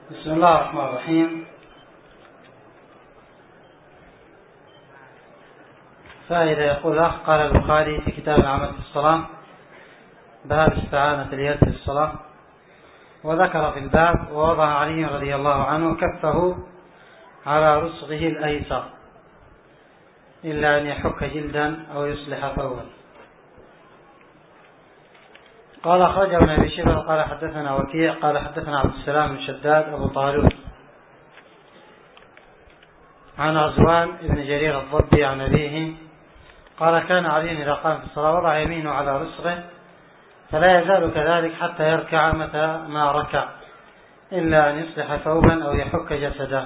بسم الله الرحمن الرحيم. فإذا يقول الأخ قال البخاري في كتاب العمل في الصلاة باب استعانة اليد في الصلاة، وذكر في الباب ووضع علي رضي الله عنه كفه على رسغه الأيسر إلا أن يحك جلدا أو يصلح ثوبا. قال أخرج ابن أبي شيبة قال حدثنا وكيع قال حدثنا عبد السلام بن شداد أبو طالوت عن غزوان بن جرير الضبي عن أبيه قال كان علي إذا قام في الصلاة وضع يمينه على رسغه فلا يزال كذلك حتى يركع متى ما ركع إلا أن يصلح ثوبا أو يحك جسده.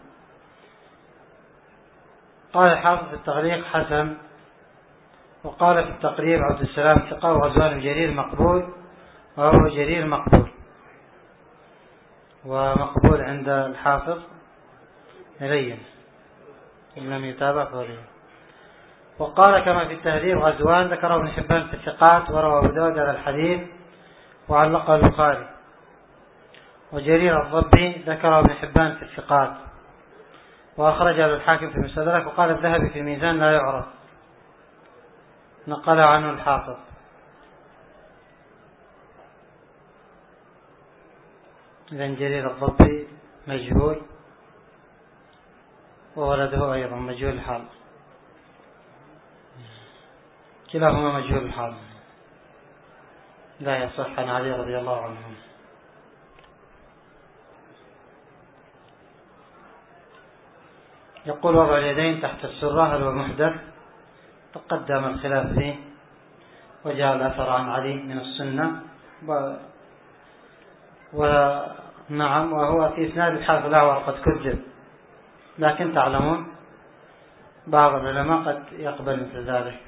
قال الحافظ في التغليق حسن، وقال في التقريب عبد السلام ثقة وغزوان جرير مقبول، وهو جرير مقبول ومقبول عند الحافظ لين إن لم يتابع فوليه. وقال كما في التهذيب غزوان ذكره ابن حبان في الثقات وروى أبو داود على الحديث وعلقه البخاري. وجرير الضبي ذكره ابن حبان في الثقات وأخرجه الحاكم في المستدرك. وقال الذهبي في الميزان لا يعرف، نقل عنه الحافظ. إذن جرير الضبي مجهول، وولده أيضا مجهول الحال، كلاهما مجهول الحال، لا يصح عن علي رضي الله عنه. يقول وضع اليدين تحت السرة هل هو محدث؟ تقدم الخلاف فيه، وجاء الأثر عن علي من السنة ونعم، وهو في إسناد الحافظ الأعور قد كذب، لكن تعلمون بعض العلماء قد يقبل مثل ذلك،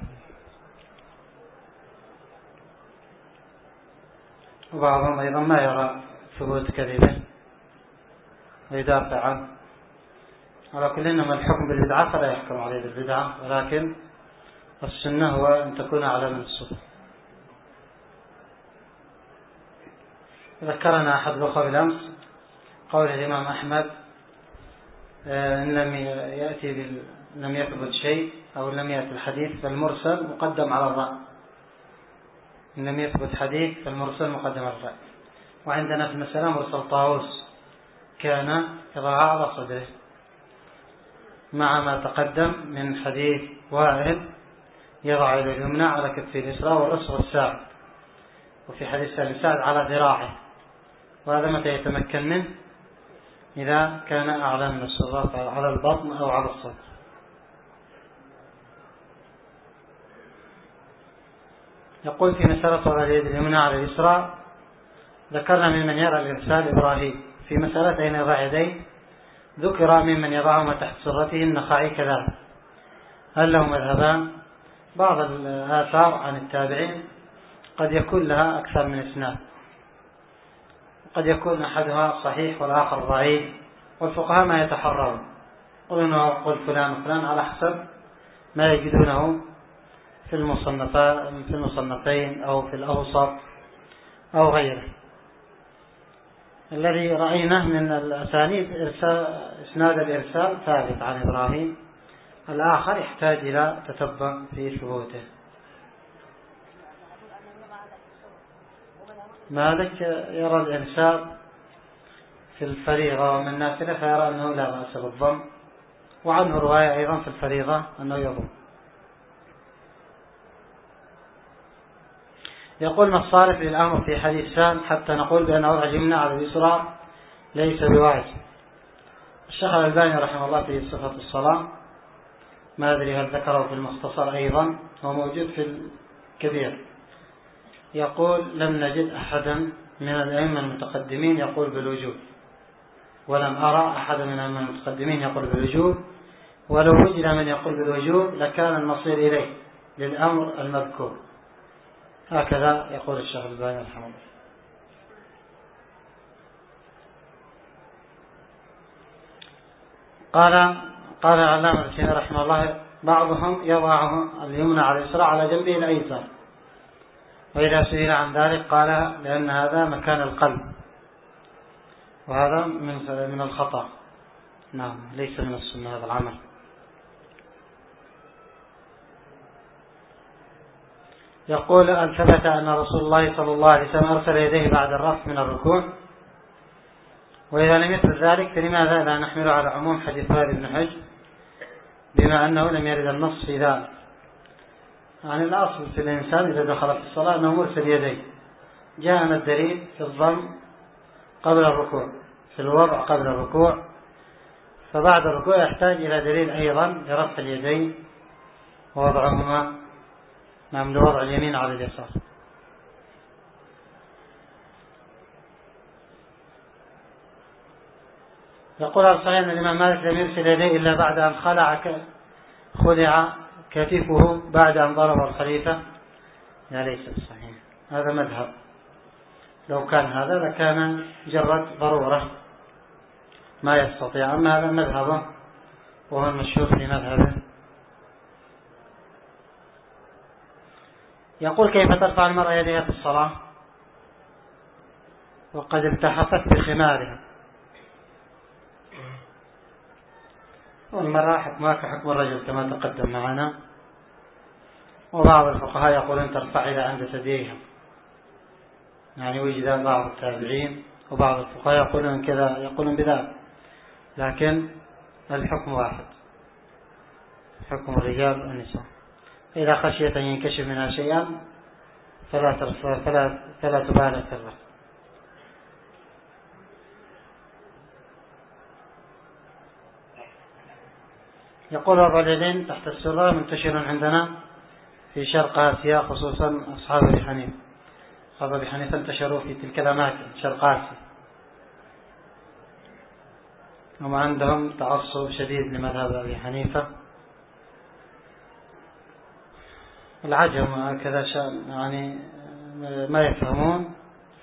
وبعضهم أيضا ما يرى ثبوت كذبه ويدافع عنه. على كل إنما الحكم بالبدعة فلا يحكم عليه بالبدعة، ولكن السنة هو أن تكون على من السنة. ذكرنا أحد الأخوة بالأمس قول الإمام أحمد إن لم يثبت شيء أو لم يأتي الحديث فالمرسل مقدم على الرأي، إن لم يثبت حديث فالمرسل مقدم على الرأي. وعندنا في المسألة مرسل طاووس كان يضع على صدره مع ما تقدم من حديث وائل يضع يد اليمنى على كتف اليسرى والأصغر الساعد، وفي حديث الساعد على ذراعه، وهذا متى يتمكن منه؟ إذا كان أعلى من السرة على البطن أو على الصدر. يقول في مسألة وضع اليد اليمنى على اليسرى ذكرنا ممن يرى الإرسال إبراهيم في مسألة أين يضع يديه، ذكر ممن يضعهما تحت سرته النخعي كذلك. هل له مذهبان؟ بعض الآثار عن التابعين قد يكون لها أكثر من إسناد، قد يكون أحدها صحيح والآخر ضعيف، والفقهاء ما يتحرون قل فلان وفلان على حسب ما يجدونه في المصنفين أو في الأوسط أو غيره. الذي رأيناه من الأسانيد إسناد الإرسال ثابت عن إبراهيم، الآخر يحتاج إلى تتبع في ثبوته. مالك يرى الإرسال في الفريضة ومن النافلة فيرى أنه لا بأس بالضم، وعنه رواية أيضا في الفريضة أنه يضم. يقول ما الصارف للأمر في حديث سام حتى نقول بأن وضع اليمنى على اليسرى ليس بواجب؟ الشيخ الألباني رحمه الله في صفة الصلاة، ما أدري هل ذكره في المختصر أيضا، هو موجود في الكبير، يقول لم نجد أحدا من الأئمة المتقدمين يقول بالوجوب، ولم أرى أحدا من الأئمة المتقدمين يقول بالوجوب، ولو وجد من يقول بالوجوب لكان المصير إليه للأمر المذكور. هكذا يقول الشيخ الألباني رحمه الله. قال العلامة الشيخ رحمه الله بعضهم يضع اليمنى على اليسرى على جنبه الأيسر، وإذا سئل عن ذلك قال لأن هذا مكان القلب، وهذا من الخطأ. نعم، ليس من السنة هذا العمل. يقول: أن ثبت أن رسول الله صلى الله عليه وسلم أرسل يديه بعد الرفع من الركوع؟ وإذا لم يثبت ذلك فلماذا لا نحمل على عموم حديث وائل بن حجر بما أنه لم يرد النص في ذلك؟ يعني الأصل في الإنسان إذا دخل في الصلاة أنه مرسل يديه. جاءنا الدليل في الضم قبل الركوع، في الوضع قبل الركوع، فبعد الركوع يحتاج إلى دليل أيضا لرفع اليدين ووضعهما لوضع اليمين على اليسار. يقول الصحيح أن الإمام مالك لم يرسل يديه إلا بعد أن خلع كتفه بعد أن ضرب الخليفة. لا، ليس صحيح، هذا مذهب. لو كان هذا لكان جرد ضرورة ما يستطيع، أما هذا مذهبه وهو المشهور في مذهبه. يقول: كيف ترفع المرأة يديها في الصلاة وقد التحفت بخمارها؟ والمرأة حكمها كحكم الرجل كما تقدم معنا، وبعض الفقهاء يقولون ترفع إلى عند ثدييها، يعني وجد بعض التابعين وبعض الفقهاء يقولون كذا، يقولون بذلك، لكن الحكم واحد، حكم الرجال والنساء. إذا خشيت أن ينكشف منها شيئا فلا تبالغ في الرفع. يقول: وضع اليدين تحت السرة منتشر عندنا في شرق آسيا، خصوصا أصحاب أبي حنيفة. أصحاب أبي حنيفة انتشروا في تلك الأماكن شرق آسيا، هم عندهم تعصب شديد لمذهب أبي حنيفة. العجم هكذا يعني ما يفهمون،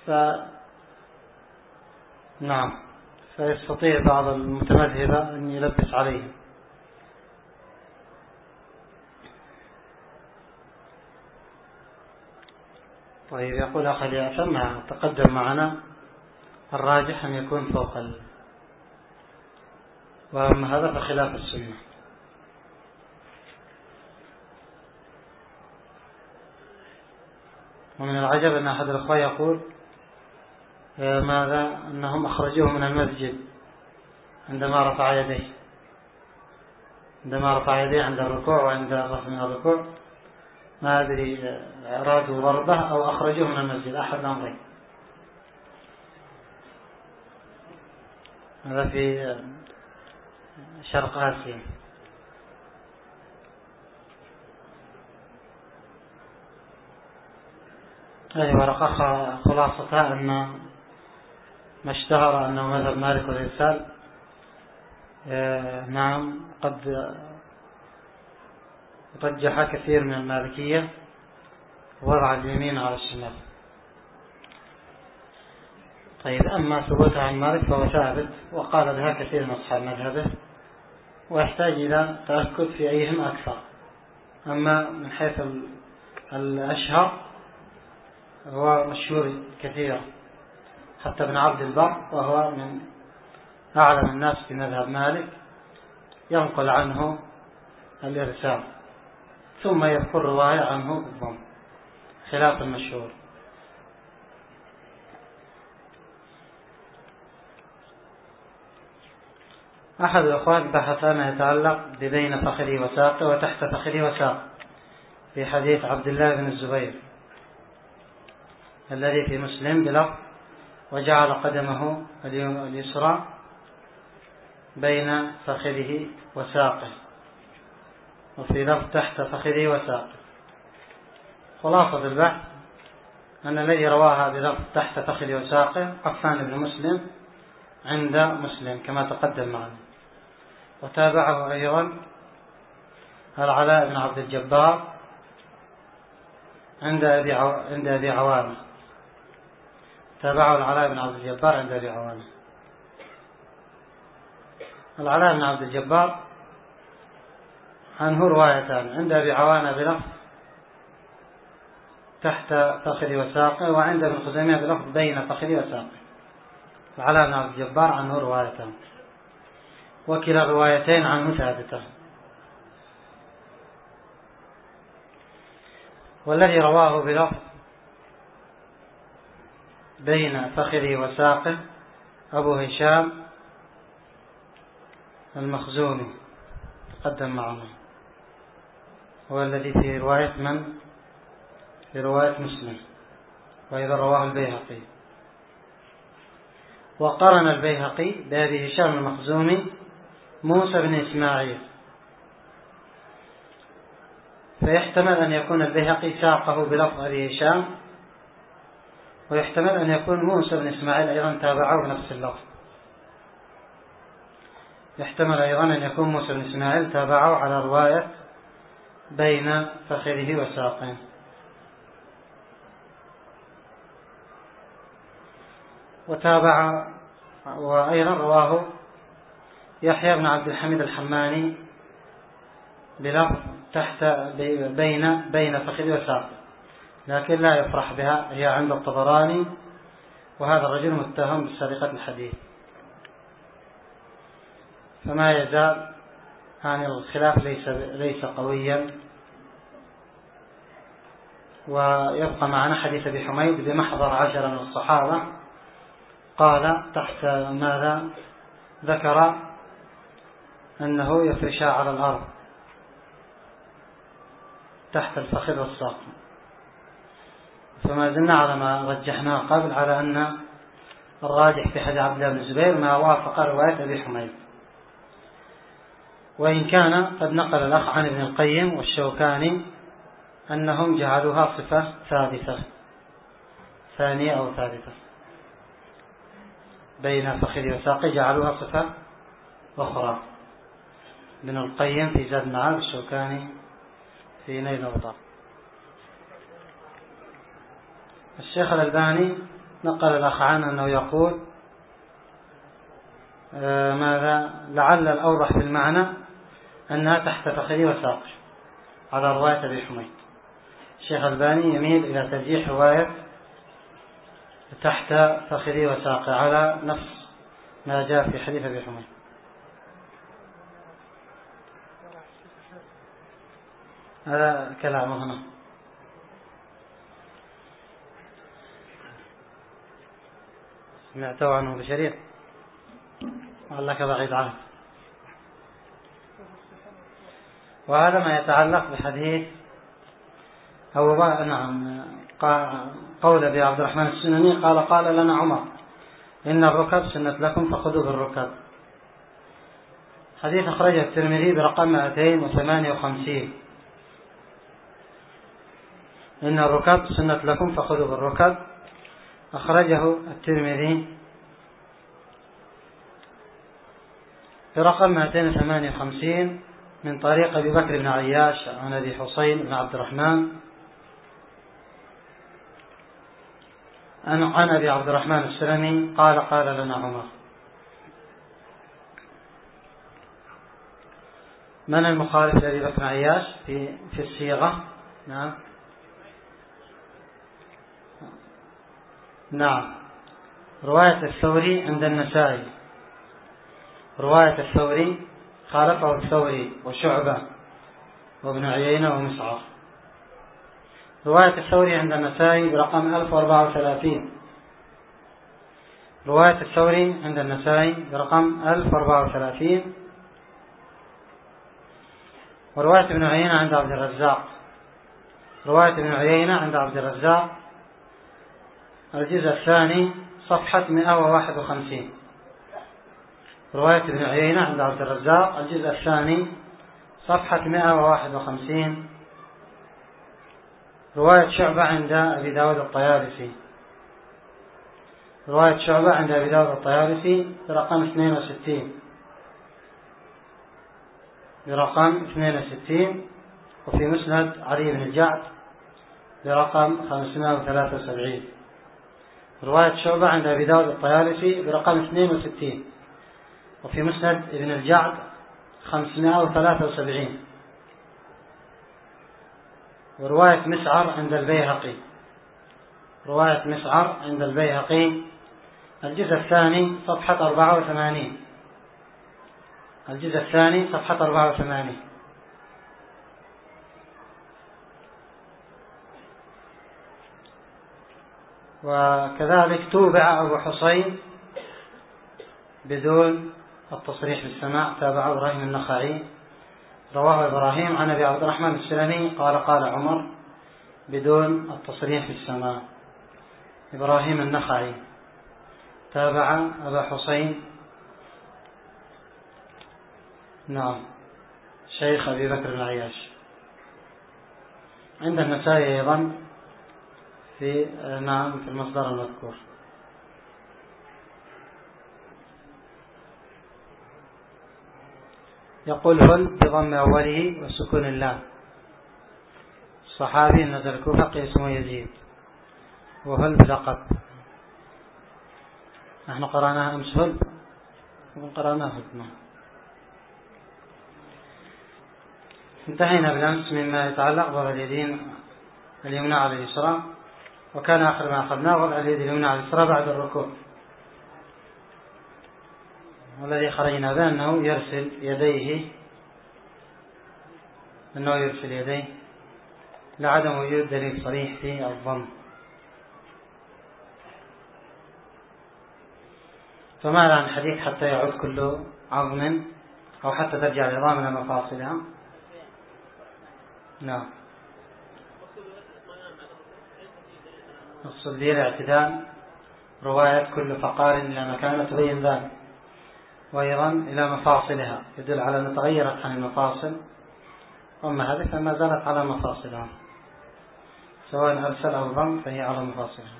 نعم، فيستطيع بعض المتمذهبة أن يلبس عليهم. طيب، يقول: أخي أفهم تقدم معنا الراجح أن يكون فوق وأما هذا فخلاف السنة. ومن العجب أن أحد الأخوة يقول ماذا أنهم أخرجوه من المسجد عندما رفع يديه عند الركوع وعند الرفع من الركوع. ما أدري أرادوا ضربه أو أخرجوه من المسجد، أحد الأمرين. هذا في شرق آسيا. ورقة خلاصتها أن ما اشتهر أنه مذهب مالك والإرسال، نعم، قد رجح كثير من المالكية وضع اليمين على الشمال. طيب، أما ثبوتها عن مالك فهو ثابت، وقال بها كثير من أصحاب مذهبه، ويحتاج إلى تأكد في أيهم أكثر. أما من حيث الأشهر هو مشهور كثير، حتى ابن عبد البر وهو من أعلم الناس في مذهب مالك ينقل عنه الإرسال، ثم يذكر رواية عنه بالضم، خلاف المشهور. أحد الأخوان بحث ما يتعلق ببين فخذه وساقه وتحت فخذه وساقه في حديث عبد الله بن الزبير الذي في مسلم بلفظ: وجعل قدمه اليسرى بين فخذه وساقه، وفي لفظ تحت فخذه وساقه. خلاصة البحث أن الذي رواها بلفظ تحت فخذه وساقه عفان بن مسلم عند مسلم كما تقدم معنا، وتابعه أيضا العلاء بن عبد الجبار عند أبي عوانة. تابعه العلاء بن عبد الجبار عند أبي عوانة. العلاء بن عبد الجبار عنه روايتان، عند أبي عوانة بلفظ تحت فخذ وساقه، وعند ابن خزيمة بلفظ بين فخذ وساقه. العلاء بن عبد الجبار عنه روايتان، وكلا الروايتين عنه ثابتة. والذي رواه بلفظ بين فخذه وساقه أبو هشام المخزومي تقدم معنا، هو الذي في رواية من؟ في رواية مسلم، وإذا رواه البيهقي. وقرن البيهقي بأبي هشام المخزومي موسى بن إسماعيل، فيحتمل أن يكون البيهقي ساقه بلفظ أبي هشام، ويحتمل أن يكون موسى بن إسماعيل أيضا تابعه بنفس اللفظ. يحتمل أيضا أن يكون موسى بن إسماعيل تابعه على رواية بين فخذه وساقه. وتابع وأيضا رواه يحيى بن عبد الحميد الحماني بلفظ تحت بين فخذه وساقه، لكن لا يفرح بها، هي عند الطبراني، وهذا الرجل متهم بسرقة الحديث. فما يزال عن الخلاف ليس قويا. ويبقى معنا حديث أبي حميد بمحضر 10 من الصحابة، قال تحت ماذا؟ ذكر أنه يفرشا على الأرض تحت الفخذ والساق. فما زلنا على ما رجحناه قبل، على أن الراجح في حديث عبد الله بن الزبير ما وافق رواية أبي حميد، وإن كان قد نقل الأخ عن ابن القيم والشوكاني أنهم جعلوها صفة ثالثة ثانية أو ثالثة، بين فخذ وساقه جعلوها صفة أخرى. ابن القيم في زاد المعاد، الشوكاني في نيل الأوطار. الشيخ الألباني نقل الأخ عنه أنه يقول ماذا؟ لعل الأوضح في المعنى أنها تحت فخذه وساقه على رواية أبي حميد. الشيخ الألباني يميل إلى ترجيح رواية تحت فخذه وساقه على نفس ما جاء في حديث أبي حميد. هذا كلامه هنا. سمعته عنه بشريط لعلك بعيد عنه. وهذا ما يتعلق بحديث نعم قول أبي عبد الرحمن السنني قال لنا عمر إن الركب سنة لكم فخذوا بالركب. حديث أخرجه الترمذي برقم 258. إن الركب سنة لكم فخذوا بالركب، أخرجه الترمذي برقم 258 من طريق أبي بكر بن عياش عن أبي حسين بن عبد الرحمن عن أبي عبد الرحمن السلمي قال لنا عمر. من المخالف لأبي بكر بن عياش في الصيغة؟ نعم رواية الثوري عند النسائي. رواية الثوري خالفه الثوري وشعبة وابن عيينة ومسعر. رواية الثوري عند النسائي برقم 1034. رواية الثوري عند النسائي برقم 1034. ورواية ابن عيينة عند عبد الرزاق. رواية ابن عيينة عند عبد الرزاق الجزء الثاني صفحة 151. رواية ابن عيينة عند عبد الرزاق الجزء الثاني صفحة 151. رواية شعبة عند أبي داود الطيالسي. رواية شعبة عند أبي داود الطيالسي برقم 62. وفي مسند علي بن الجعد برقم 573. رواية شعبة عند أبي داود الطيالسي برقم 62. وفي مسند ابن الجعد 573. ورواية مسعر عند البيهقي. رواية مسعر عند البيهقي الجزء الثاني صفحة 84. الجزء الثاني صفحة 84. وكذلك توبع أبو حسين بدون التصريح بالسماع، تابعه إبراهيم النخعي. رواه إبراهيم عن أبي عبد الرحمن السلمي قال قال عمر بدون التصريح بالسماع. إبراهيم النخعي تابع أبا حسين، نعم، شيخ أبي بكر العياش. عند النسائي أيضا في المصدر المذكور. يقول هل بضم أوله وسكون اللام. الصحابي نزل الكوفة اسمه يزيد، وهل بلقب. نحن قرأناها أمس هل وقرأناها هل. انتهينا بالأمس مما يتعلق بوضع اليدين اليمنى على اليسرى، وكان آخر ما أخذناه وضع اليد اليمنى على اليسرى بعد الركوع، والذي خرجنا به أنه يرسل يديه لعدم وجود دليل صريح في الضم. فما عن حديث حتى يعود كل عظم أو حتى ترجع العظام إلى مفاصلها. نعم. الصلي الاعتدال، رواية كل فقار إلى مكانه تبين ذلك، وأيضا إلى مفاصلها يدل على أن تغيرت عن المفاصل، أما هذه فما زالت على مفاصلها، سواء أرسل أو ضم فهي على مفاصلها.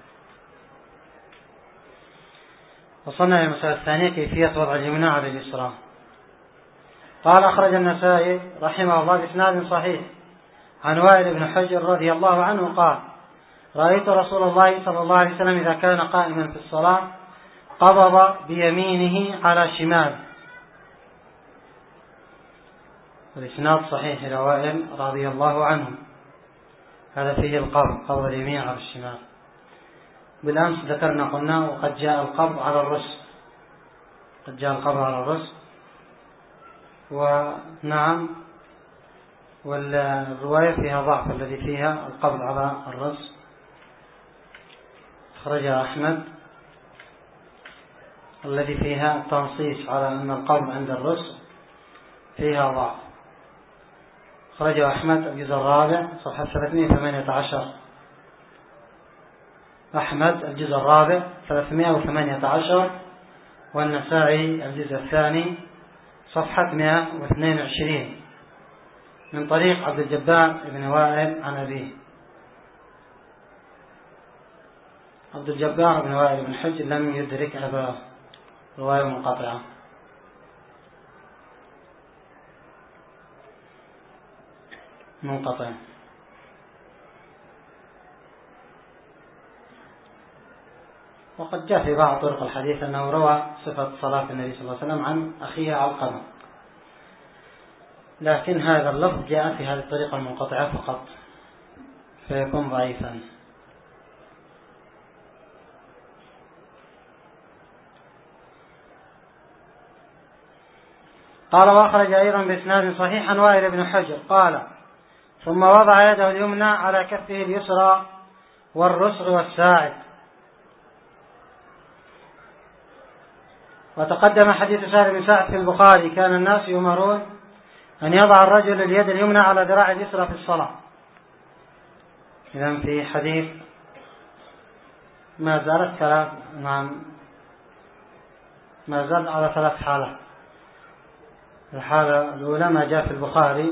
وصلنا إلى المسألة الثانية، كيفية وضع اليمنى على اليسرى. قال أخرج النسائي رحمه الله بإسناد صحيح عن وائل بن حجر رضي الله عنه قال رأيت رسول الله صلى الله عليه وسلم إذا كان قائما في الصلاة قبض بيمينه على شمال. الإسناد صحيح إلى وائل رضي الله عنه، هذا فيه قبض اليمين على الشمال. بالأمس ذكرنا قلنا وقد جاء القبض على الرأس، ونعم، والرواية فيها ضعف الذي فيها القبض على الرأس، أخرجها أحمد، الذي فيها تنصيص على أن القبض عند الرأس فيها ضعف. أخرجه أحمد الجزء الرابع صفحة 318. أحمد الجزء الرابع 318، والنسائي الجزء الثاني صفحة 122 من طريق عبد الجبار بن وائل عن أبيه. عبد الجبار بن وائل بن حجر لم يدرك أباه، رواية منقطعة. وقد جاء في بعض طرق الحديث أنه روى صفة صلاة النبي صلى الله عليه وسلم عن أخيه علقمة، لكن هذا اللفظ جاء في هذه الطريقة المنقطعة فقط، فيكون ضعيفا. قال وأخرج أيضا بإسناد صحيح عن وائل بن حجر قال ثم وضع يده اليمنى على كفه اليسرى والرسغ والساعد. وتقدم حديث سهل بن سعد في البخاري كان الناس يؤمرون أن يضع الرجل اليد اليمنى على ذراع اليسرى في الصلاة. إذن في حديث ما زال على ثلاث حالات. الحالة الأولى ما جاء في البخاري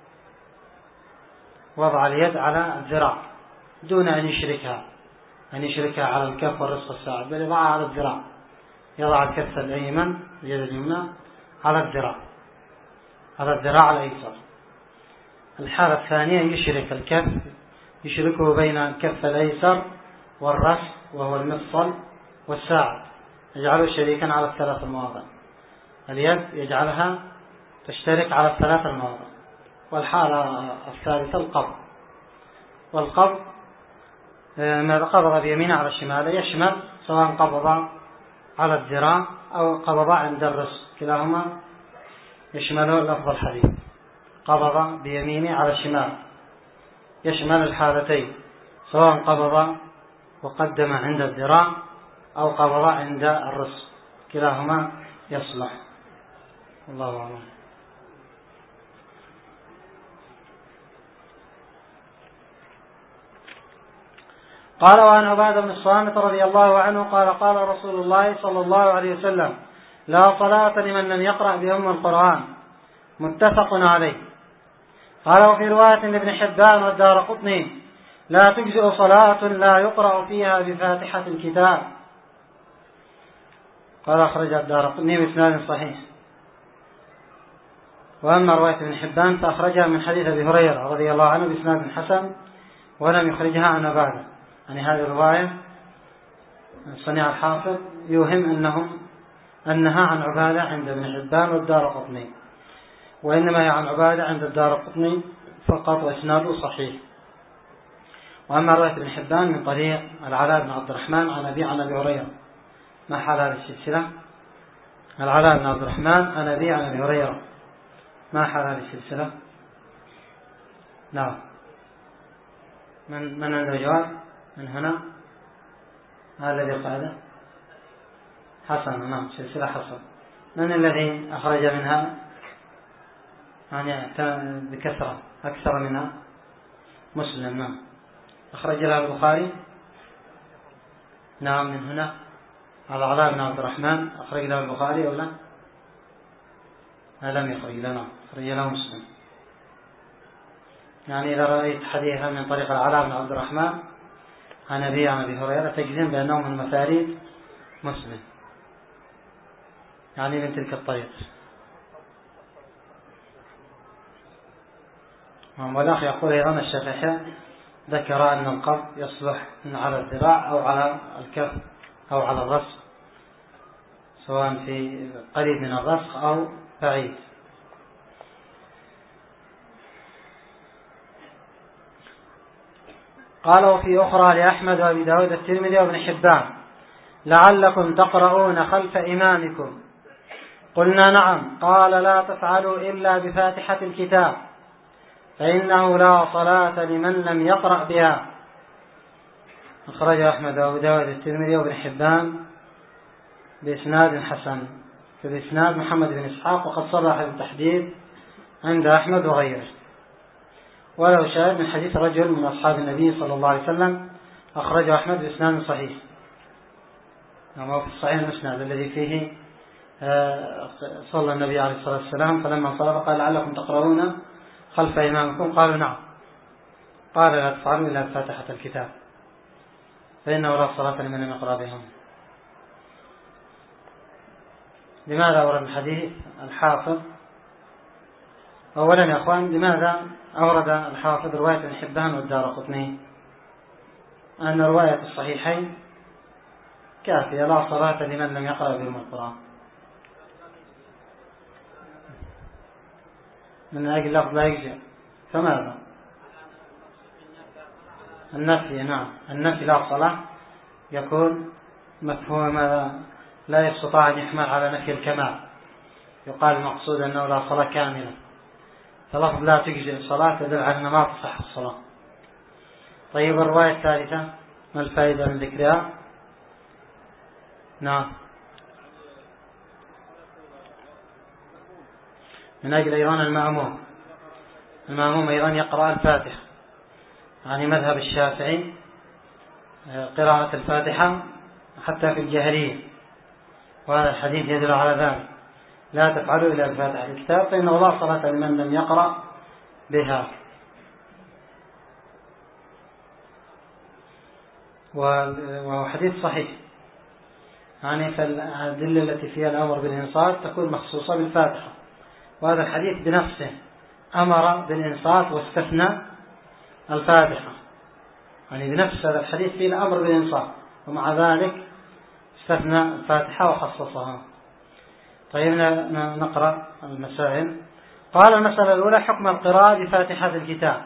وضع اليد على الذراع دون أن يشركها على الكف والرسغ والساعد، بل يضعها على الذراع، يضع الكف الأيمن اليد اليمنى على الذراع الأيسر. الحالة الثانية يشرك الكف، يشركه بين الكف الأيسر والرسغ وهو المفصل والساعد، يجعله شريكا على الثلاث المواضع. اليد يجعلها تشترك على الثلاث المواضع. والحالة الثالثة القبض، والقبض ما قبض بيمينه على الشمال يشمل سواء قبض على الذراع أو قبض عند الرزق، كلاهما يشمل لفظ الحديث. قبض بيمينه على الشمال يشمل الحالتين، سواء قبض وقدم عند الذراع أو قبض عند الرزق، كلاهما يصلح. الله أعلم. قال: وعن عبادة بن الصامت رضي الله عنه قال: قال رسول الله صلى الله عليه وسلم: لا صلاة لمن لم يقرأ بأم القرآن. متفق عليه. قال: وفي رواية لابن حبان والدارقطني: لا تجزئ صلاة لا يقرأ فيها بفاتحة الكتاب. قال: أخرج الدارقطني بإسناد صحيح. وأما رواية ابن حبان فأخرجها من حديث أبي هريرة رضي الله عنه بإسناد حسن، ولم يخرجها عن عبادة. يعني هذه الرواية صنيع الحافظ يوهم أنها عن عبادة عند ابن حبان والدارقطني، وإنما هي عن عبادة عند الدارقطني فقط، وإسناده صحيح. وأما رواية ابن حبان من طريق العلاء بن عبد الرحمن عن أبي هريرة. ما حال هذه السلسلة؟ العلاء بن عبد الرحمن عن أبي هريرة. ما حال هذه السلسلة؟ نعم. من عنده جواب؟ من هنا؟ هذا الذي قاعده حسن. نعم، سلسلة حسن. من الذي أخرج منها يعني بكثرة أكثر منها؟ مسلم. نعم. أخرج لها البخاري. نعم، من هنا العلاء بن عبد الرحمن أخرج له البخاري ولا لم يخرج له؟ نعم، أخرج له مسلم. يعني إذا رأيت حديثا من طريق العلاء بن عبد الرحمن عن أبي هريرة تجزم بأنه من مساريد مسلم، يعني من تلك الطريق. والأخ يقول أيضا: الشافعي ذكر أن القبض يصلح من على الذراع أو على الكف أو على الرسخ، سواء في قريب من الرسخ أو بعيد. قال: وفي أخرى لأحمد وأبي داود الترمذي وابن حبان: لعلكم تقرؤون خلف إمامكم. قلنا: نعم. قال: لا تفعلوا إلا بفاتحة الكتاب، فإنه لا صلاة لمن لم يقرأ بها. أخرج أحمد وأبو داود الترمذي وابن حبان بإسناد حسن، بإسناد محمد بن إسحاق، وقد صرح بالتحديد عند أحمد وغيره. ولو شاهد من حديث رجل من أصحاب النبي صلى الله عليه وسلم أخرجه أحمد بإسناد صحيح، وهو في الصحيح المسند الذي فيه صلى النبي عليه الصلاة والسلام فلما انصرف قال: لعلكم تقرؤون خلف إمامكم. قالوا: نعم. قال: لا تفعلوا إلا بفاتحة الكتاب، فإنه لا صلاة لمن لم يقرأ بهم. لماذا أورد الحديث الحافظ؟ أولا يا أخوان، لماذا أورد الحافظ رواية ابن حبان والدارقطني؟ أن رواية الصحيحين كافية: لا صلاة لمن لم يقرأ بهم القرآن، من أجل لفظ لا يجزئ. فماذا؟ النفي. نعم، النفي لا صلاة يكون مفهوم لا يستطاع أن يحمل على نفي الكمال، يقال المقصود أنه لا صلاة كاملة، فلفظ لا تجزئ صلاة تدل على أن ما تصح الصلاة. طيب، الرواية الثالثة ما الفائدة من ذكرها؟ نعم، من أجل أيضا المأموم أيضا يقرأ الفاتحة، يعني مذهب الشافعي قراءة الفاتحة حتى في الجهرية، وهذا الحديث يدل على ذلك: لا تفعلوا إلا بفاتحة الكتاب، فإنه لا صلاة لمن لم يقرأ بها. وهو حديث صحيح، يعني فالأدلة التي فيها الأمر بالإنصات تكون مخصوصة بالفاتحة، وهذا الحديث بنفسه أمر بالإنصات واستثنى الفاتحة، يعني بنفس هذا الحديث فيه الأمر بالإنصات، ومع ذلك استثنى الفاتحة وخصصها. طيب، نقرأ المسائل. قال: المسألة الأولى: حكم القراءة بفاتحة الكتاب.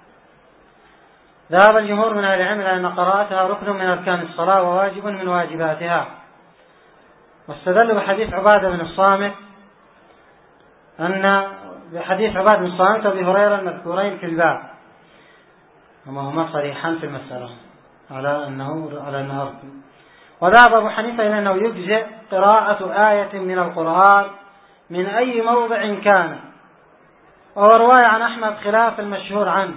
ذهب الجمهور من أهل العلم أن قراءتها ركن من أركان الصلاة وواجب من واجباتها، واستدلوا بحديث عبادة بن الصامت بحديث عبادة بن الصامت وأبي هريرة المذكورين في الباب، وما هما صريحان في المسألة على أنها ركن. وذهب أبو حنيفة إلى أنه يجزئ قراءة آية من القرآن من أي موضع كان، وهو رواية عن أحمد خلاف المشهور عنه،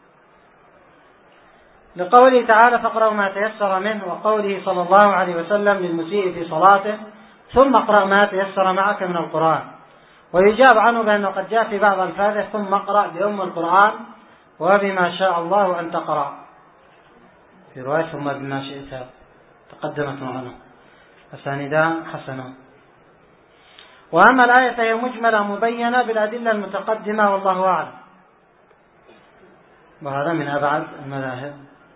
لقوله تعالى فاقرأوا ما تيسر منه، وقوله صلى الله عليه وسلم للمسيء في صلاته ثم اقرأ ما تيسر معك من القرآن. ويجاب عنه بأنه قد جاء في بعض الفاظه ثم اقرأ بأم القرآن وبما شاء الله أن تقرأ، في رواية ثم بما شئت تقدمت معنا، أساندان حسنة. وأما الآية فهي مجملة مبينة بالأدلة المتقدمة والله أعلم. وهذا من أبعد المذاهب،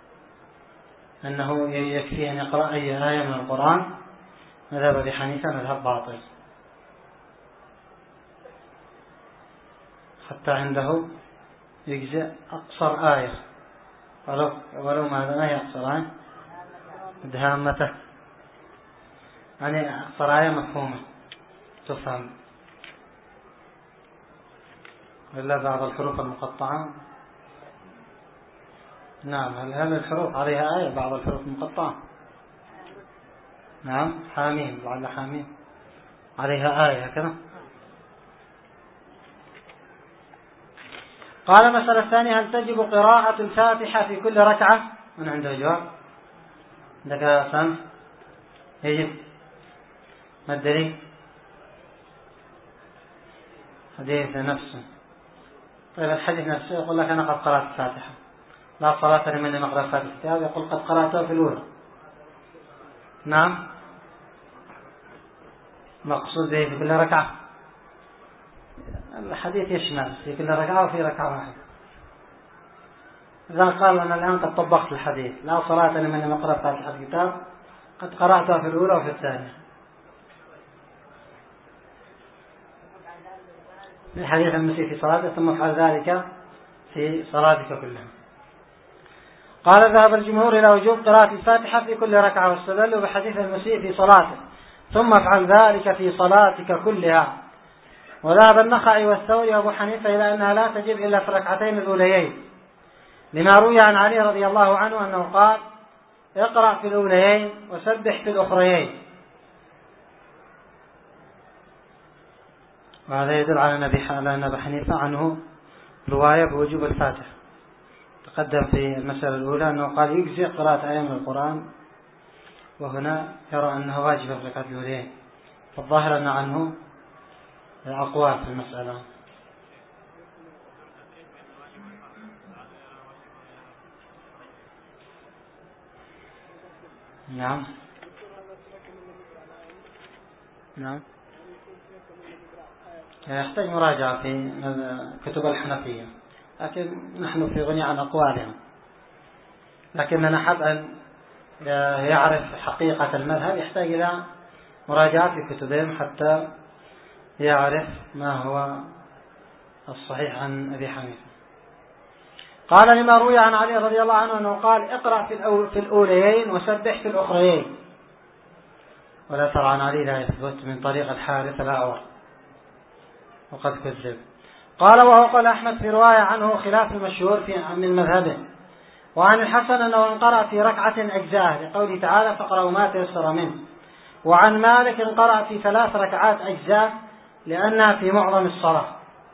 أنه يكفي أن يقرأ أي آية من القرآن. مذهب أبي حنيفة مذهب باطل، حتى عنده يجزئ أقصر آية ولو ما هي أقصر آية دهامته، يعني أقصر آية مفهومة تفهم، إلا بعض الحروف المقطعة. نعم، هل الحروف عليها آية بعض الحروف المقطعة؟ نعم، حاميم، لعل حاميم عليها آية هكذا. قال المسألة الثانية هل تجب قراءة الفاتحة في كل ركعة؟ من عنده جواب؟ عندك سامح؟ يجب. ما الدليل؟ حديث نفسه. طيب الحديث نفسه يقول لك أنا قد قرأت الفاتحة، لا صلاة لمن لم يقرأ الفاتحة، يقول قد قرأتها في الأولى. نعم، مقصود به في كل ركعة. الحديث يشمل في كل ركعة وفي ركعة واحدة. إذا قال أنا الآن قد طبقت الحديث لا صلاة لمن لم يقرأ فاتحة الكتاب، قد قرأتها في الأولى وفي الثانية. من حديث المسيح في صلاته ثم افعل ذلك في صلاتك كلها. قال ذهب الجمهور إلى وجوب قراءة الفاتحة في كل ركعة، واستدلوا بحديث المسيح في صلاته ثم افعل ذلك في صلاتك كلها. وذهب النخعي والثوري وابو حنيفة إلى أنها لا تجب إلا في الركعتين الأوليين، لما روي عن علي رضي الله عنه أنه قال اقرأ في الأوليين وسبح في الأخريين. وهذا يدل على أن أبي حنيفة عنه رواية بوجوب الفاتحة. تقدم في المسألة الأولى أنه قال يجزئ قراءة آية من القرآن، وهنا يرى أنه واجب في الركعة الأوليين، فالظاهر أن عنه أقوال في المسألة. نعم نعم، يحتاج مراجعة في كتب الحنفية، لكن نحن في غني عن أقوالهم، لكن من أحب أن يعرف حقيقة المذهب يحتاج إلى مراجعة في كتبهم حتى يعرف ما هو الصحيح عن أبي حنيفة. قال لما روي عن علي رضي الله عنه أنه قال اقرأ في الأوليين وسبح في الأخريين، ولا ترى عن علي لا يثبت من طريق الحارث الأعور وقد كذب. قال وهو قال أحمد في رواية عنه خلاف المشهور من مذهبه. وعن الحسن أنه انقرأ في ركعة أجزاء لقوله تعالى فاقرأوا ما تيسر منه. وعن مالك انقرأ في 3 ركعات أجزاء لأنها في معظم الصلاة.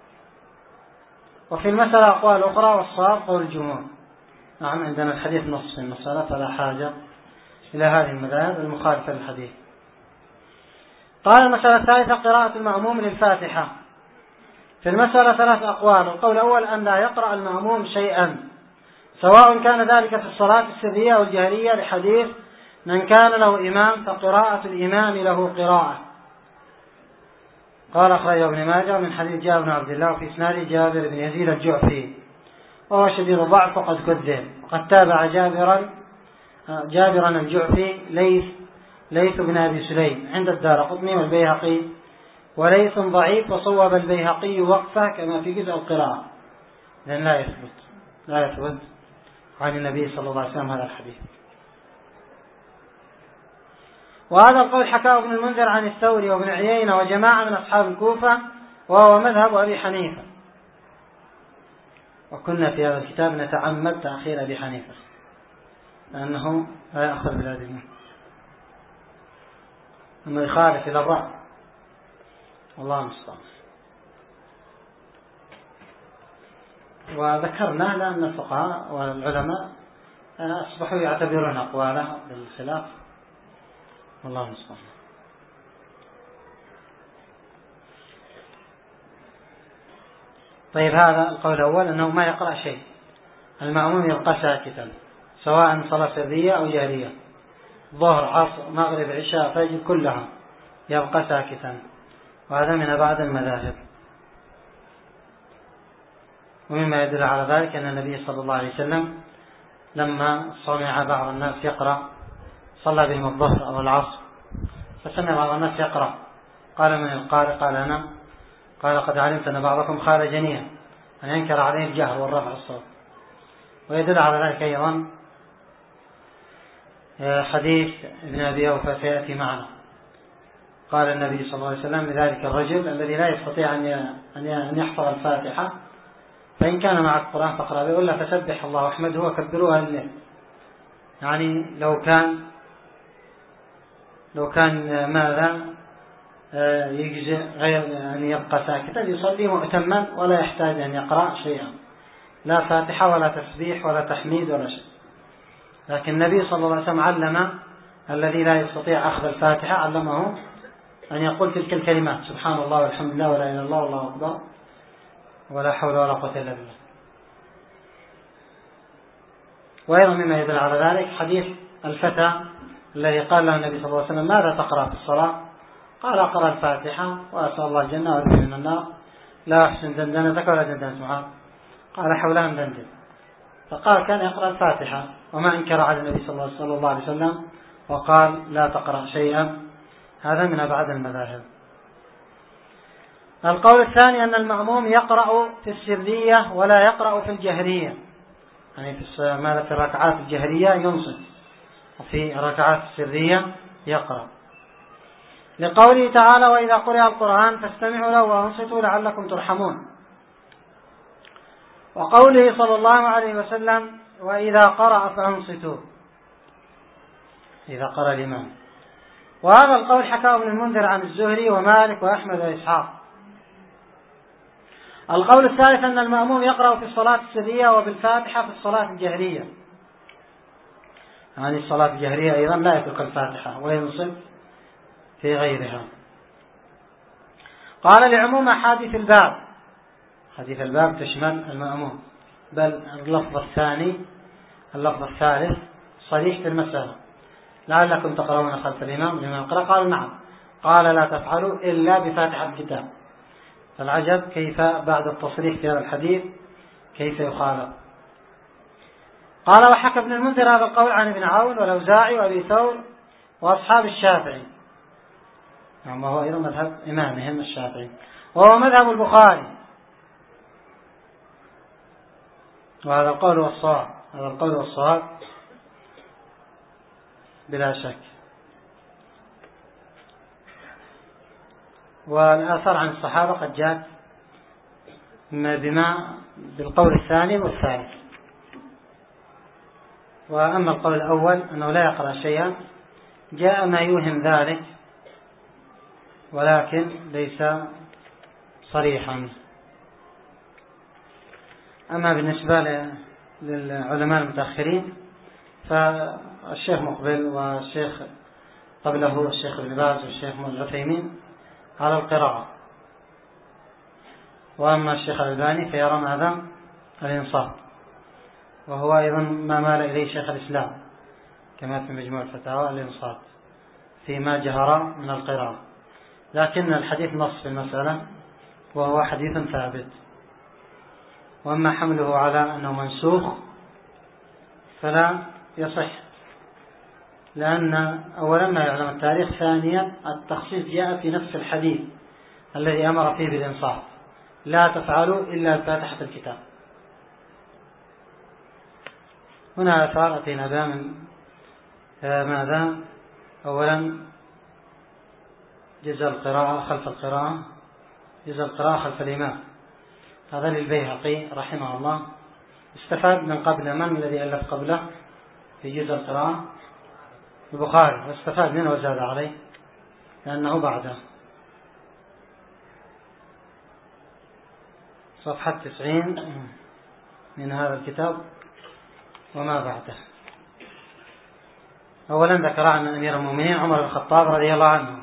وفي المسألة أقوال أخرى والصواب قول الجمهور. نعم، عندنا الحديث نص في المسألة فلا حاجة إلى هذه المذاهب المخالفة للحديث. قال المسألة الثالثة قراءة المأموم للفاتحة. في المسألة 3 أقوال. القول الأول أن لا يقرأ المأموم شيئا، سواء كان ذلك في الصلاة السرية أو الجهرية، لحديث من كان له إمام فقراءة الإمام له قراءة. قال أخرجه ابن ماجه من حديث جابر بن عبد الله وفي إسناده جابر بن يزيد الجعفي وهو شديد الضعف وقد كذب. وقد تابع جابرا الجعفي ليث بن أبي سليم عند الدارقطني والبيهقي، وليث ضعيف وصوب البيهقي وقفه كما في جزء القراءة، لأن لا يثبت عن النبي صلى الله عليه وسلم هذا الحديث. وهذا القول حكاه ابن المنذر عن الثوري وابن عيينة وجماعة من أصحاب الكوفة، وهو مذهب أبي حنيفة. وكنا في هذا الكتاب نتعمد تأخير أبي حنيفة لأنه لا يأخذ بلادنا، أنه يخالف إلى الرأي، والله المستعان. وذكرنا لأن الفقهاء والعلماء أصبحوا يعتبرون أقواله بالخلاف، والله المستعان. طيب، هذا القول الأول أنه ما يقرأ شيء، المأموم يبقى ساكتا سواء صلاة سرية أو جهرية، ظهر عصر مغرب عشاء فجر كلها يبقى ساكتا، وهذا من بعض المذاهب. ومما يدل على ذلك أن النبي صلى الله عليه وسلم لما سمع بعض الناس يقرأ، صلى بهم الظهر أو العصر، فسمع بعض الناس يقرأ، قال من القارئ؟ قال أنا. قال قد علمت أن بعضكم خارجنيا أن ينكر عليه الجهر والرفع الصوت. ويدل على ذلك أيضا حديث ابن أبي أوفى سيأتي معنا. قال النبي صلى الله عليه وسلم لذلك الرجل الذي لا يستطيع أن يحفظ الفاتحة، فإن كان معك القرآن فاقرأ به، ولا فسبح الله واحمده وكبروها لله. يعني لو كان ماذا يجزئ غير أن يبقى ساكتا يصلي مؤتما ولا يحتاج أن يقرأ شيئا، لا فاتحة ولا تسبيح ولا تحميد ولا شيء. لكن النبي صلى الله عليه وسلم علم الذي لا يستطيع أخذ الفاتحة، علمه أن يقول تلك الكلمات: سبحان الله والحمد لله ولا إله إلا الله والله أكبر ولا حول ولا قوة إلا بالله. وأيضا مما يدل على ذلك حديث الفتى الذي قال له النبي صلى الله عليه وسلم: ماذا تقرأ في الصلاة؟ قال: أقرأ الفاتحة وأسأل الله الجنة وأعوذ من النار، لا أحسن دندنتك ولا دندنة معاذ. قال: حولها دندن. فقال كان يقرأ الفاتحة، وما أنكر على النبي صلى الله عليه وسلم وقال لا تقرأ شيئا. هذا من أبعد المذاهب. القول الثاني أن المأموم يقرأ في السرية ولا يقرأ في الجهرية، يعني في الركعات الجهرية ينصت، وفي الركعات السرية يقرأ، لقوله تعالى: وإذا قرئ القرآن فاستمعوا له وأنصتوا لعلكم ترحمون، وقوله صلى الله عليه وسلم: وإذا قرأ فأنصتوا، إذا قرأ الإمام. وهذا القول حكاه ابن المنذر عن الزهري ومالك وأحمد وإسحاق. القول الثالث أن المأموم يقرأ في الصلاة السرية وبالفاتحة في الصلاة الجهرية، يعني الصلاة الجهرية أيضا لا يترك الفاتحة وينصت في غيرها. قال: لعموم حديث الباب، حديث الباب تشمل المأموم، بل اللفظ الثالث صريح في المسألة: لعلكم تقرؤون خلف الإمام لما يقرأ. قال: نعم. قال: لا تفعلوا إلا بفاتحة الكتاب. فالعجب كيف بعد التصريح في هذا الحديث كيف يخالف. قال: وحكى ابن المنذر هذا القول عن ابن عون والأوزاعي وأبي ثور وأصحاب الشافعي، يعني هو أيضا مذهب إمامهم الشافعي، وهو مذهب البخاري، وهذا القول والصواب، هذا القول والصواب بلا شك. والآثار عن الصحابة قد جاءت بالقول الثاني والثالث. وأما القول الأول أنه لا يقرأ شيئا جاء ما يوهم ذلك ولكن ليس صريحا. أما بالنسبة للعلماء المتأخرين فالشيخ مقبل والشيخ قبله الشيخ ابن باز والشيخ العثيمين على القراءة، وأما الشيخ الألباني فيرى هذا الإنصاف، وهو أيضا ما مال إليه شيخ الإسلام كما في مجموع الفتاوى الإنصاف فيما جهر من القراءة. لكن الحديث نص في المسألة وهو حديث ثابت. وأما حمله على أنه منسوخ فلا يصح، لأن أولا ما يعلم التاريخ، ثانيا التخصيص جاء في نفس الحديث الذي أمر فيه بالإنصاف: لا تفعلوا إلا فاتحة الكتاب. هنا أثار أتينا بها من ماذا؟ أولا جزء القراءة خلف القراءة، جزء القراءة خلف الإمام. هذا للبيهقي رحمه الله. استفاد من قبل من الذي ألف قبله في جزء القراءة؟ البخاري، واستفاد منه وزاد عليه لأنه بعده. صفحة 90 من هذا الكتاب وما بعده. أولا ذكر عن أمير المؤمنين عمر بن الخطاب رضي الله عنه،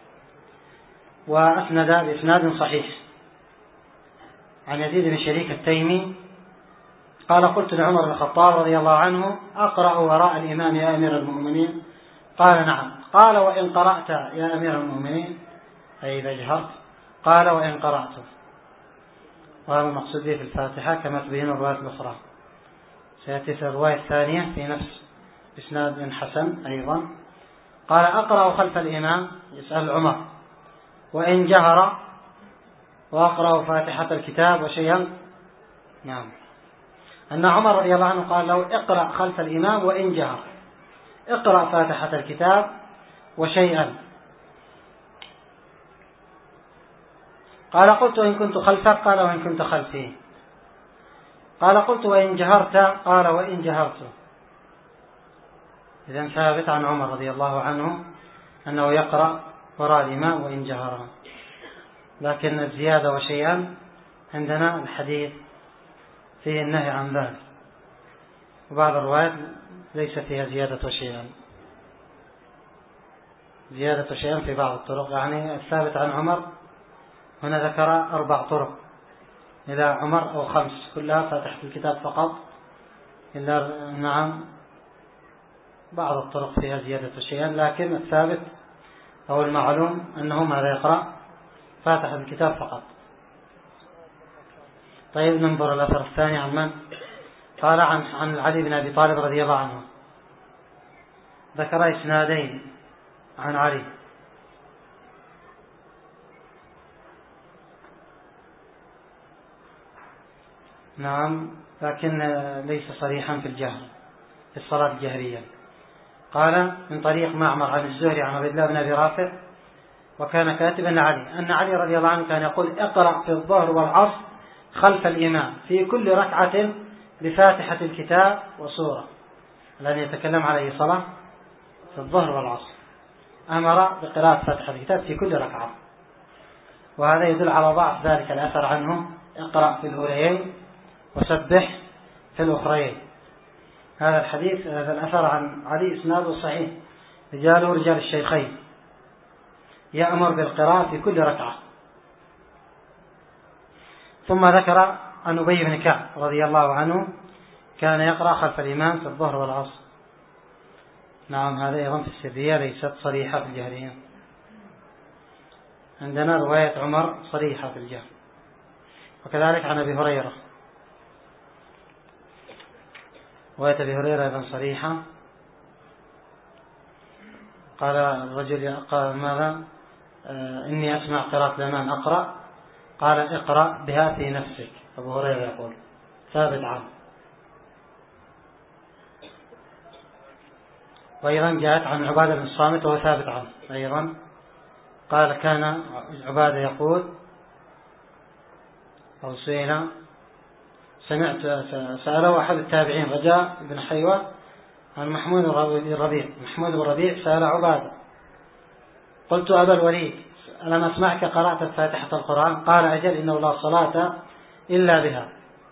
وأسند بإسناد صحيح عن يزيد بن شريك التيمي قال: قلت لعمر بن الخطاب رضي الله عنه: أقرأ وراء الإمام يا أمير المؤمنين؟ قال: نعم. قال: وإن قرأت يا أمير المؤمنين، أي إذا جهرت؟ قال: وإن قرأت. وهذا المقصود به في الفاتحة كما تبين الرواية الأخرى. سيأتي في الرواية الثانية في نفس إسناد حسن أيضا. قال: أقرأ خلف الإمام، يسأل عمر، وإن جهر، وأقرأ فاتحة الكتاب وشيئا. نعم، أن عمر رضي الله عنه قال له: اقرأ خلف الإمام وإن جهر، اقرأ فاتحة الكتاب وشيئا. قال: قلت: وإن كنت خلفك؟ قال: وإن كنت خلفي. قال: قلت: وإن جهرت؟ قال: وإن جهرت. إذن ثابت عن عمر رضي الله عنه أنه يقرأ وراء الإمام وإن جهر. لكن الزيادة وشيئا عندنا الحديث فيه النهي عن ذلك، وبعض الروايات ليس فيها زيادة وشيئا. زيادة وشيئا في بعض الطرق، يعني الثابت عن عمر هنا ذكر 4 طرق إلى عمر أو 5 كلها فاتحة الكتاب فقط، إلا نعم بعض الطرق فيها زيادة وشيئا، لكن الثابت أو المعلوم أنه ماذا يقرأ؟ فاتحة الكتاب فقط. طيب ننظر الأثر الثاني عن من؟ قال عن علي بن أبي طالب رضي الله عنه. ذكر إسنادين عن علي. نعم، لكن ليس صريحا في الجهر في الصلاة الجهرية. قال: من طريق معمر عن الزهري عن عبد الله بن أبي رافع، وكان كاتبا لعلي أن علي رضي الله عنه كان يقول: اقرأ في الظهر والعصر خلف الإمام في كل ركعة بفاتحة الكتاب وسورة. لأن يتكلم على أي صلاة؟ في الظهر والعصر. أمر بقراءة فاتحة الكتاب في كل ركعة، وهذا يدل على ضعف ذلك الأثر عنه: اقرأ في الأوليين وسبح في الأخرين. هذا الحديث، هذا الأثر عن علي إسناده صحيح، رجاله رجال الشيخين، يأمر بالقراءة في كل ركعة. ثم ذكر عن أبي بن كعب رضي الله عنه كان يقرأ خلف الإمام في الظهر والعصر. نعم، هذا أيضا في السرية ليست صريحة في الجهرية. عندنا رواية عمر صريحة في الجهر، وكذلك عن أبي هريرة، رواية أبي هريرة أيضا صريحة. قال الرجل: قال ماذا؟ إني أسمع قراءة لمن أقرأ؟ قال: اقرأ بها في نفسك. أبو هريرة يقول، ثابت عنه. وأيضا جاءت عن عبادة بن الصامت وهو ثابت عنه أيضا. قال: كان عبادة يقول أو سأله أحد التابعين رجاء بن حيوة عن محمود بن الربيع سأل عبادة: قلت: أبا الوليد، ألم أسمعك قرأت فاتحة القرآن؟ قال: أجل، إنه لا صلاة إلا بها.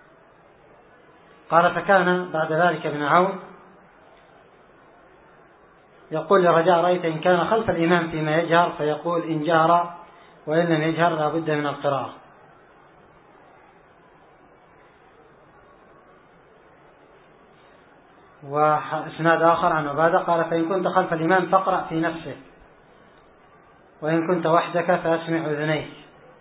قال: فكان بعد ذلك ابن عون يقول لرجاء: رأيت إن كان خلف الإمام فيما يجهر فيقول إن جهر، وإن لم يجهر لا بد من القراءة. وإسناد آخر عن عبادة قال: فإن كنت خلف الإمام فاقرأ في نفسك، وإن كنت وحدك فأسمع أذنيك.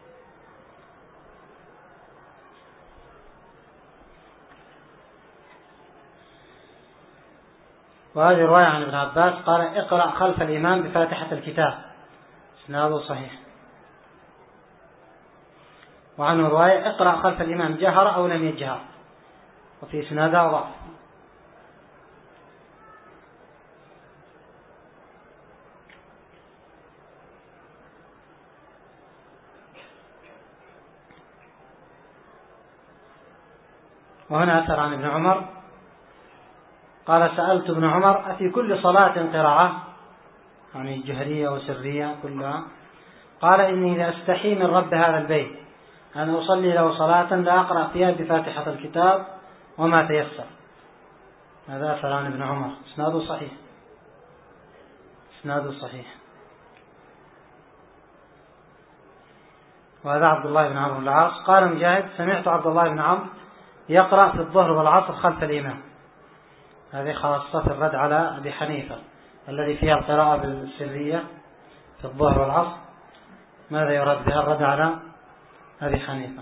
وهذه رواية عن ابن عباس قال: اقرأ خلف الإمام بفاتحة الكتاب، إسناده صحيح. وعنه رواية: اقرأ خلف الإمام جهر أو لم يجهر، وفي إسنادها ضعف. وهنا أثر عن ابن عمر قال سألت ابن عمر أفي كل صلاة قراءة، يعني جهرية وسرية كلها؟ قال إني لا أستحي من رب هذا البيت أن أصلي له صلاة لا أقرأ فيها بفاتحة الكتاب وما تيسر. هذا أثر عن ابن عمر، إسناده صحيح، إسناده صحيح. وهذا عبد الله بن عمرو بن العاص. قال مجاهد سمعت عبد الله بن عمرو يقرأ في الظهر والعصر خلف الإمام. هذه خاصة في الرد على أبي حنيفة الذي فيها القراءة بالسرية في الظهر والعصر. ماذا يرد بها؟ الرد على أبي حنيفة.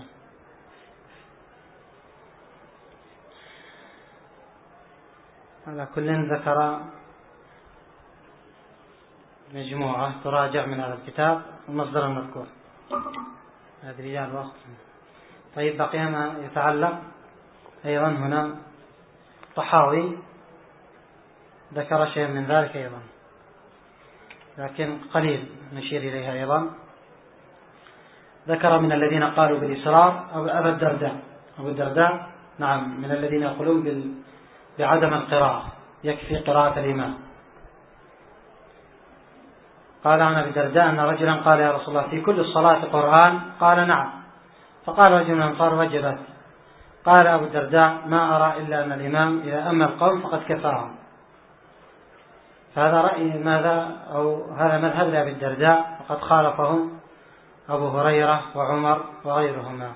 على كل ذكر مجموعة تراجع من هذا الكتاب المصدر المذكور. هذه رجال وقت. طيب بقي ما يتعلق أيضا هنا طحاوي ذكر شيء من ذلك أيضا، لكن قليل نشير إليها أيضا. ذكر من الذين قالوا بالإسرار أبا الدرداء. أبو الدرداء نعم من الذين يقولون بعدم القراءة، يكفي قراءة الإمام. قال عن أبي الدرداء أن رجلا قال يا رسول الله في كل الصلاة قرآن؟ قال نعم. فقال رجل من الأنصار وجبت. قال أبو الدرداء ما أرى إلا أن الإمام إذا أما القوم فقد كفاهم. فهذا رأي ماذا أو هذا مذهب لأبي الدرداء، وقد خالفه أبو هريرة وعمر وغيرهما.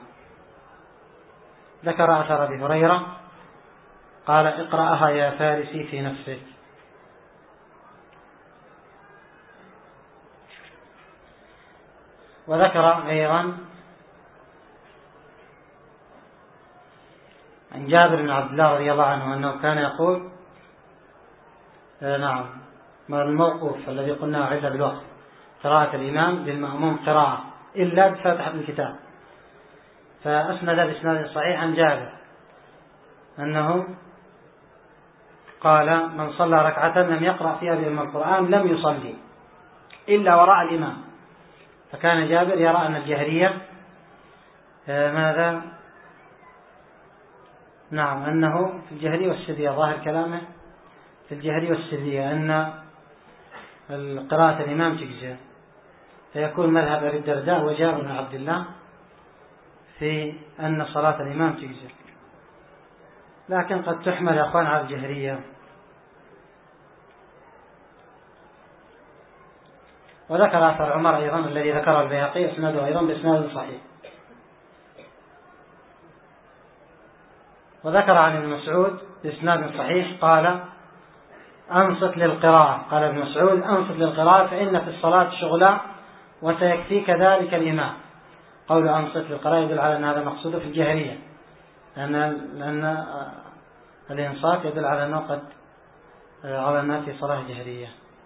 ذكر أثر أبي هريرة قال اقرأها يا فارسي في نفسك. وذكر أيضا عن جابر بن عبد الله رضي الله عنه أنه كان يقول نعم ما الموقوف الذي قلنا عند بالوقت قراءة الإمام للمأموم قراءة إلا بفاتحة الكتاب. فأسند بإسناد صحيح عن جابر أنه قال من صلى ركعة لم يقرأ فيها بأم القرآن لم يصلي إلا وراء الإمام. فكان جابر يرى أن الجهرية ماذا نعم أنه في الجهرية والسرية، ظاهر كلامه في الجهرية والسرية أن قراءة الإمام تجزئ. فيكون مذهب أبي الدرداء وجابر بن عبد الله في أن صلاة الإمام تجزئ، لكن قد تحمل يا أخوان على الجهرية. وذكر أثر عمر أيضا الذي ذكره البيهقي اسناده أيضا بإسناد صحيح. وذكر عن ابن مسعود بإسناد صحيح قال أنصت للقراءة. قال ابن مسعود أنصت للقراءة فإن في الصلاة شغلا وسيكفيك ذلك الإمام. قول أنصت للقراءة يدل على أن هذا مقصود في الجهرية، لأن الإنصات يدل على أنه قد على أنها في صلاة جهرية.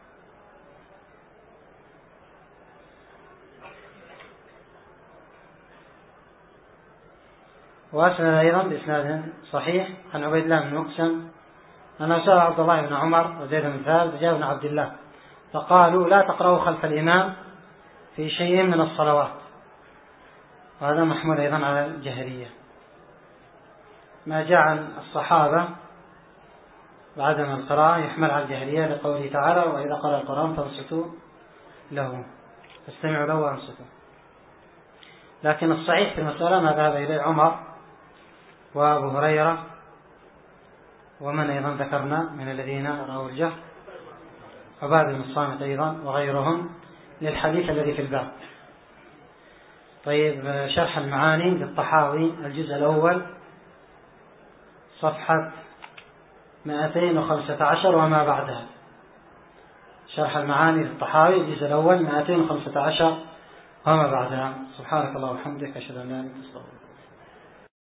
وأسند أيضا بإسناد صحيح عن عبيد الله بن مقسم أنه سأل عبد الله بن عمر وزيد بن ثابت وجابر بن عبد الله فقالوا لا تقرأوا خلف الإمام في شيء من الصلوات. وهذا محمول أيضا على الجهرية. ما جاء عن الصحابة بعدم القراءة يحمل على الجهرية لقوله تعالى وإذا قرأ القرآن فانصتوا له، فاستمعوا له وانصتوا. لكن الصحيح في المسألة ما ذهب إليه عمر وأبو هريرة ومن أيضا ذكرنا من الذين رأوا الجهر عبادة بن الصامت أيضا وغيرهم للحديث الذي في الباب. طيب شرح المعاني للطحاوي الجزء الأول صفحة 215 وما بعدها. شرح المعاني للطحاوي الجزء الأول 215 وما بعدها. سبحانك اللهم وبحمدك أشهد أن لا إله إلا أنت أستغفرك.